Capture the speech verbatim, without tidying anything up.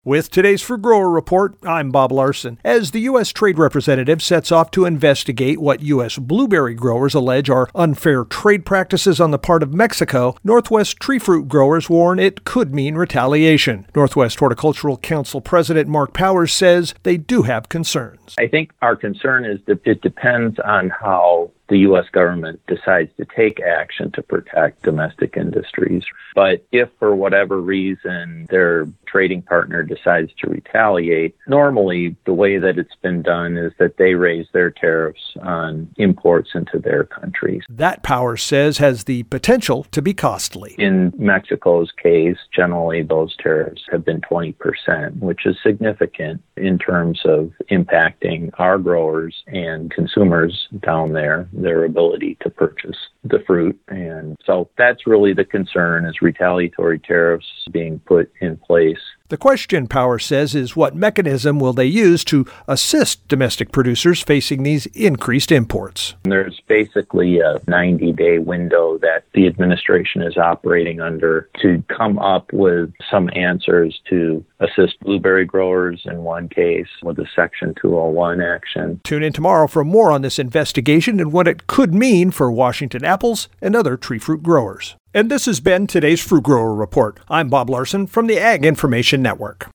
With today's Fruit Grower Report, I'm Bob Larson. As the U S Trade Representative sets off to investigate what U S blueberry growers allege are unfair trade practices on the part of Mexico, Northwest tree fruit growers warn it could mean retaliation. Northwest Horticultural Council President Mark Powers says they do have concerns. I think our concern is that it depends on how the U S government decides to take action to protect domestic industries. But if for whatever reason their trading partner decides to retaliate, normally the way that it's been done is that they raise their tariffs on imports into their countries. That, Powers says, has the potential to be costly. In Mexico's case, generally those tariffs have been twenty percent, which is significant in terms of impacting our growers and consumers down there, their ability to purchase the fruit. And so that's really the concern, is retaliatory tariffs being put in place. The question, Powers says, is what mechanism will they use to assist domestic producers facing these increased imports? There's basically a ninety-day window that the administration is operating under to come up with some answers to assist blueberry growers in one case with a Section two oh one action. Tune in tomorrow for more on this investigation and what it could mean for Washington apples and other tree fruit growers. And this has been today's Fruit Grower Report. I'm Bob Larson from the Ag Information Network.